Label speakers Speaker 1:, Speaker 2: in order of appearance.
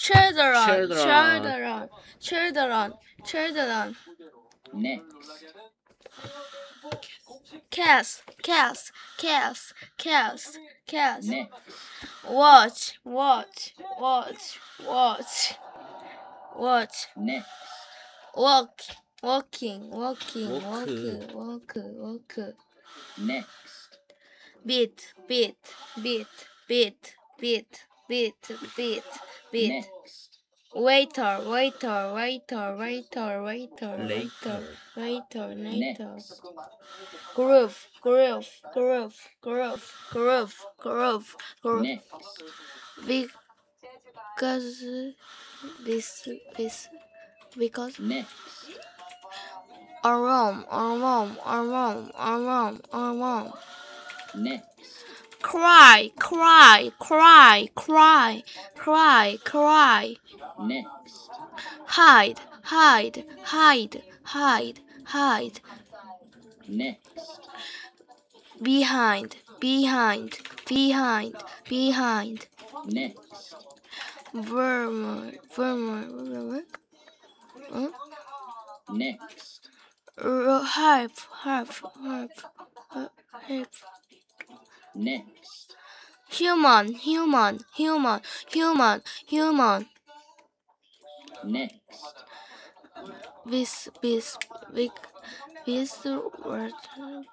Speaker 1: children,
Speaker 2: Children.
Speaker 1: children, children, children.
Speaker 2: Next.
Speaker 1: Cats, cats, cats, cats, cats.
Speaker 2: Next.
Speaker 1: Watch, watch, watch, watch, watch.
Speaker 2: Next.
Speaker 1: Walk, walking, walking,
Speaker 2: Walk.
Speaker 1: walking, walk, walk.
Speaker 2: Next.
Speaker 1: Beat, beat, beat, beat, beat, beat, beat, beat.
Speaker 2: Next.
Speaker 1: Waiter, waiter, waiter, waiter, waiter, waiter,
Speaker 2: Later.
Speaker 1: waiter, waiter.
Speaker 2: Next.
Speaker 1: Groove, groove, groove, groove, groove, groove, groove.
Speaker 2: Next.
Speaker 1: Because this, because
Speaker 2: Next.
Speaker 1: alarm, alarm, alarm, alarm, alarm.
Speaker 2: Next.
Speaker 1: Cry, cry, cry, cry, cry, cry.
Speaker 2: Next.
Speaker 1: Hide, hide, hide, hide, hide.
Speaker 2: Next.
Speaker 1: Behind, behind, behind, behind.
Speaker 2: Next.
Speaker 1: Vermer, vermer, vermer.
Speaker 2: Next.
Speaker 1: Harp, harp, harp, harp.
Speaker 2: Next.
Speaker 1: Human, human, human, human, human.
Speaker 2: Next.
Speaker 1: This, with, with word.